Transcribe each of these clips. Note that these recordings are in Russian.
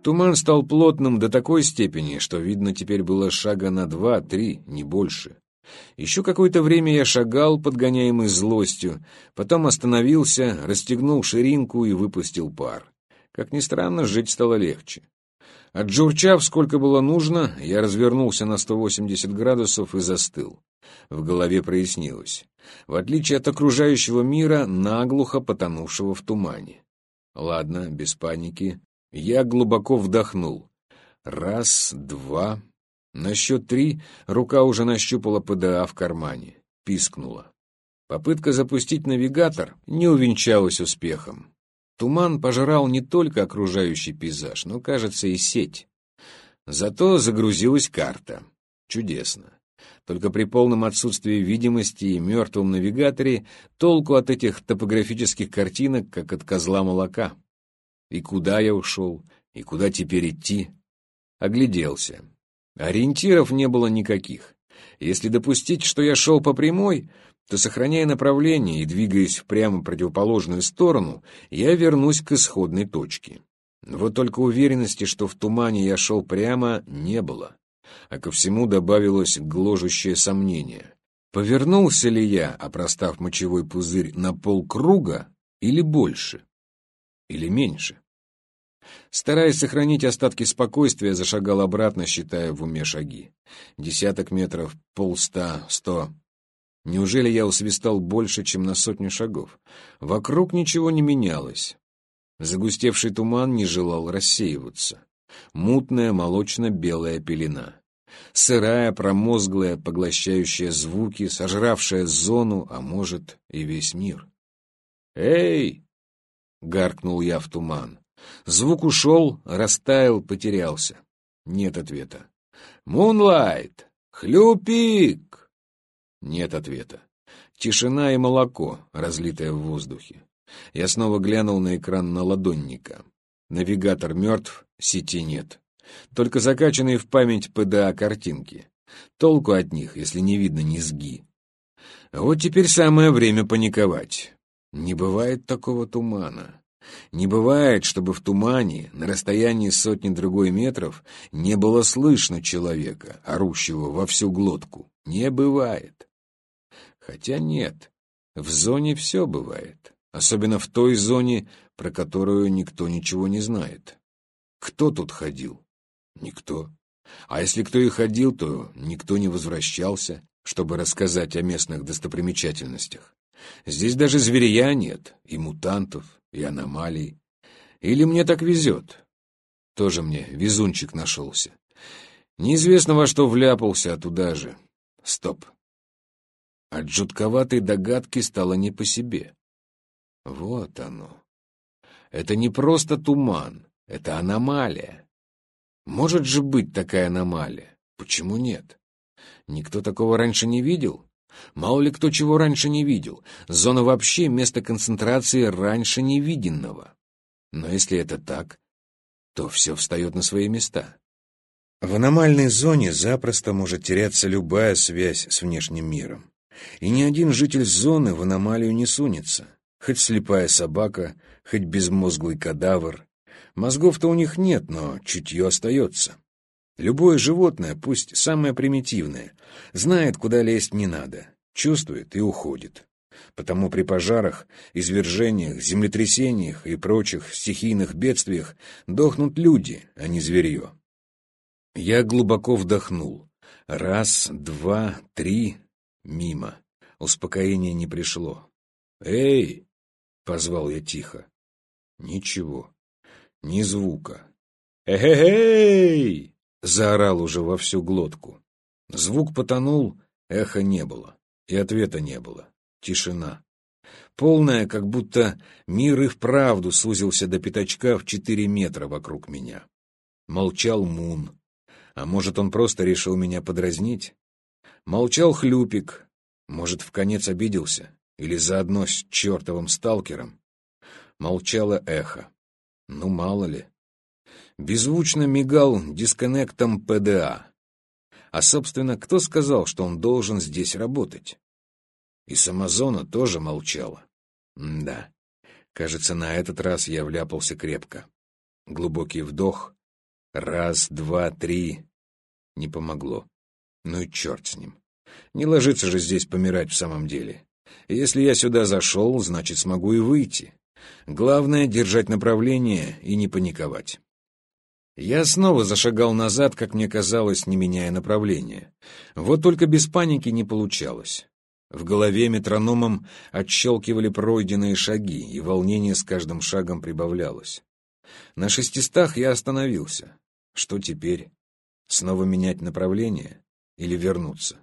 Туман стал плотным до такой степени, что видно теперь было шага на 2-3, не больше. Еще какое-то время я шагал, подгоняемый злостью, потом остановился, расстегнул ширинку и выпустил пар. Как ни странно, жить стало легче. Отжурчав, сколько было нужно, я развернулся на 180 градусов и застыл. В голове прояснилось. В отличие от окружающего мира, наглухо потонувшего в тумане. Ладно, без паники. Я глубоко вдохнул. 1, 2. На счет 3 рука уже нащупала ПДА в кармане. Пискнула. Попытка запустить навигатор не увенчалась успехом. Туман пожирал не только окружающий пейзаж, но, кажется, и сеть. Зато загрузилась карта. Чудесно. Только при полном отсутствии видимости и мертвом навигаторе толку от этих топографических картинок, как от козла молока. И куда я ушел, и куда теперь идти? Огляделся. Ориентиров не было никаких. Если допустить, что я шел по прямой, то, сохраняя направление и двигаясь в прямо противоположную сторону, я вернусь к исходной точке. Вот только уверенности, что в тумане я шел прямо, не было. А ко всему добавилось гложущее сомнение. Повернулся ли я, опростав мочевой пузырь, на полкруга или больше? Или меньше? Стараясь сохранить остатки спокойствия, зашагал обратно, считая в уме шаги. 10 метров, 50, 100. Неужели я усвистал больше, чем на 100 шагов? Вокруг ничего не менялось. Загустевший туман не желал рассеиваться. Мутная молочно-белая пелена. Сырая, промозглая, поглощающая звуки, сожравшая зону, а может и весь мир. «Эй!» — гаркнул я в туман. Звук ушел, растаял, потерялся. Нет ответа. «Мунлайт! Хлюпик!» Нет ответа. Тишина и молоко, разлитое в воздухе. Я снова глянул на экран наладонника. Навигатор мертв, сети нет. Только закачанные в память ПДА картинки. Толку от них, если не видно низги. Вот теперь самое время паниковать. Не бывает такого тумана. Не бывает, чтобы в тумане, на расстоянии сотни-другой метров, не было слышно человека, орущего во всю глотку. Не бывает. Хотя нет, в зоне все бывает. Особенно в той зоне, про которую никто ничего не знает. Кто тут ходил? Никто. А если кто и ходил, то никто не возвращался, чтобы рассказать о местных достопримечательностях. Здесь даже зверья нет, и мутантов, и аномалий. Или мне так везет? Тоже мне везунчик нашелся. Неизвестно, во что вляпался, а туда же. Стоп. От жутковатой догадки стало не по себе. Вот оно. Это не просто туман, это аномалия. Может же быть такая аномалия? Почему нет? Никто такого раньше не видел? Мало ли кто чего раньше не видел. Зона вообще место концентрации раньше невиденного. Но если это так, то все встает на свои места. В аномальной зоне запросто может теряться любая связь с внешним миром. И ни один житель зоны в аномалию не сунется. Хоть слепая собака, хоть безмозглый кадавр. Мозгов-то у них нет, но чутье остается. Любое животное, пусть самое примитивное, знает, куда лезть не надо, чувствует и уходит. Потому при пожарах, извержениях, землетрясениях и прочих стихийных бедствиях дохнут люди, а не зверье. Я глубоко вдохнул. 1, 2, 3. Мимо. Успокоение не пришло. «Эй!» — позвал я тихо. Ничего. Ни звука. «Эй!» — заорал уже во всю глотку. Звук потонул, эха не было. И ответа не было. Тишина. Полная, как будто мир и вправду сузился до пятачка в 4 метра вокруг меня. Молчал Мун. А может, он просто решил меня подразнить? Молчал Хлюпик. Может, вконец обиделся? Или заодно с чертовым сталкером? Молчало эхо. Ну, мало ли. Беззвучно мигал дисконнектом ПДА. А, собственно, кто сказал, что он должен здесь работать? И сама зона тоже молчала. Да, кажется, на этот раз я вляпался крепко. Глубокий вдох, Раз, два, три. Не помогло. Ну и черт с ним. Не ложится же здесь помирать в самом деле. Если я сюда зашел, значит, смогу и выйти. Главное — держать направление и не паниковать. Я снова зашагал назад, как мне казалось, не меняя направления. Вот только без паники не получалось. В голове метрономом отщелкивали пройденные шаги, и волнение с каждым шагом прибавлялось. На 600 я остановился. Что теперь? Снова менять направление или вернуться?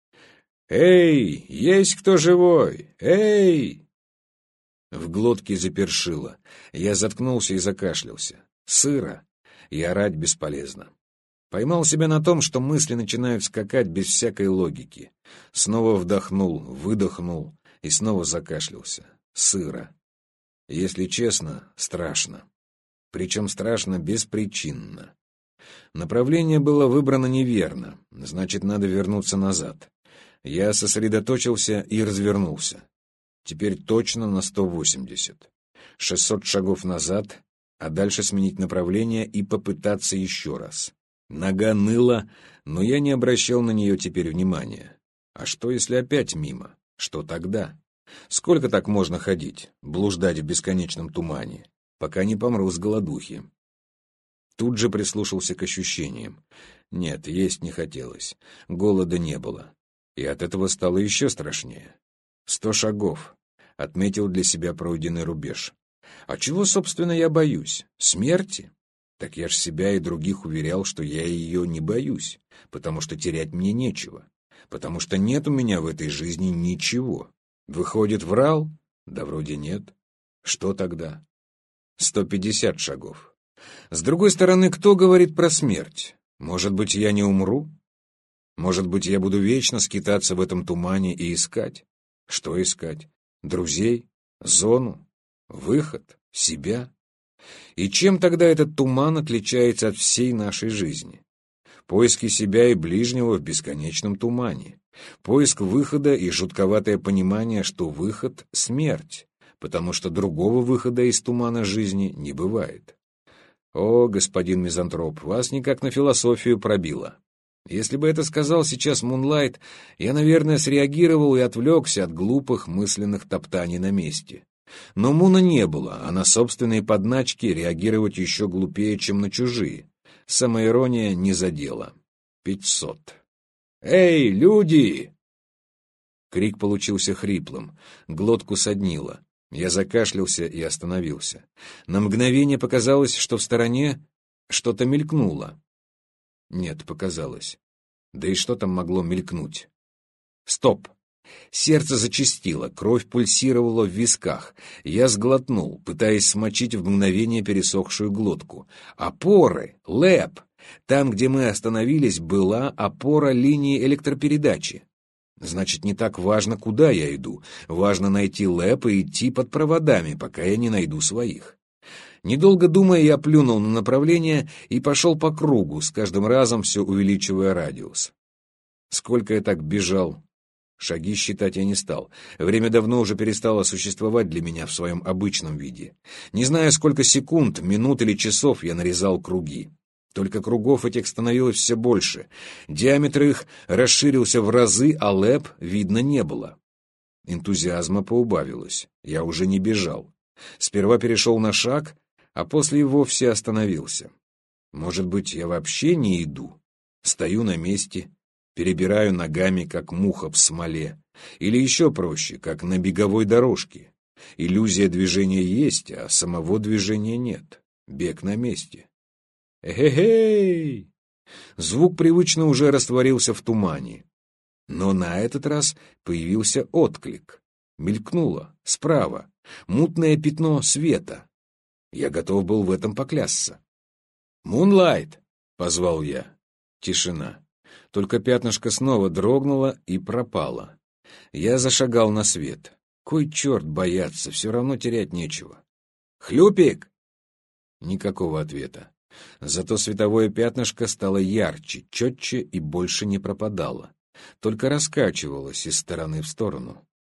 «Эй, есть кто живой? Эй!» В глотке запершило. Я заткнулся и закашлялся. Сыро, и орать бесполезно. Поймал себя на том, что мысли начинают скакать без всякой логики. Снова вдохнул, выдохнул и снова закашлялся. Сыро. Если честно, страшно. Причем страшно беспричинно. Направление было выбрано неверно, значит, надо вернуться назад. Я сосредоточился и развернулся. Теперь точно на 180. 600 шагов назад, а дальше сменить направление и попытаться еще раз. Нога ныла, но я не обращал на нее теперь внимания. А что, если опять мимо? Что тогда? Сколько так можно ходить, блуждать в бесконечном тумане, пока не помру с голодухи? Тут же прислушался к ощущениям. Нет, есть не хотелось, голода не было. И от этого стало еще страшнее. 100 шагов. Отметил для себя пройденный рубеж. А чего, собственно, я боюсь? Смерти? Так я ж себя и других уверял, что я ее не боюсь, потому что терять мне нечего, потому что нет у меня в этой жизни ничего. Выходит, врал? Да вроде нет. Что тогда? 150 шагов. С другой стороны, кто говорит про смерть? Может быть, я не умру? Может быть, я буду вечно скитаться в этом тумане и искать? Что искать? Друзей? Зону? Выход? Себя? И чем тогда этот туман отличается от всей нашей жизни? Поиски себя и ближнего в бесконечном тумане. Поиск выхода и жутковатое понимание, что выход — смерть, потому что другого выхода из тумана жизни не бывает. О, господин мизантроп, вас никак на философию пробило. Если бы это сказал сейчас Мунлайт, я, наверное, среагировал и отвлекся от глупых мысленных топтаний на месте. Но Муна не было, а на собственные подначки реагировать еще глупее, чем на чужие. Самоирония не задела. 500. «Эй, люди!» Крик получился хриплым, глотку соднило. Я закашлялся и остановился. На мгновение показалось, что в стороне что-то мелькнуло. Нет, показалось. Да и что там могло мелькнуть? Стоп! Сердце зачастило, кровь пульсировала в висках. Я сглотнул, пытаясь смочить в мгновение пересохшую глотку. Опоры! ЛЭП! Там, где мы остановились, была опора линии электропередачи. Значит, не так важно, куда я иду. Важно найти ЛЭП и идти под проводами, пока я не найду своих. Недолго думая, я плюнул на направление и пошел по кругу, с каждым разом все увеличивая радиус. Сколько я так бежал? Шаги считать я не стал. Время давно уже перестало существовать для меня в своем обычном виде. Не знаю, сколько секунд, минут или часов я нарезал круги. Только кругов этих становилось все больше. Диаметр их расширился в разы, а ЛЭП видно не было. Энтузиазма поубавилось. Я уже не бежал. Сперва перешел на шаг, а после и вовсе остановился. Может быть, я вообще не иду? Стою на месте, перебираю ногами, как муха в смоле. Или еще проще, как на беговой дорожке. Иллюзия движения есть, а самого движения нет. Бег на месте. Эхе-хей! Звук привычно уже растворился в тумане. Но на этот раз появился отклик. Мелькнуло, справа, мутное пятно света. Я готов был в этом поклясться. «Мунлайт!» — позвал я. Тишина. Только пятнышко снова дрогнуло и пропало. Я зашагал на свет. Кой черт бояться, все равно терять нечего. «Хлюпик!» Никакого ответа. Зато световое пятнышко стало ярче, четче и больше не пропадало. Только раскачивалось из стороны в сторону.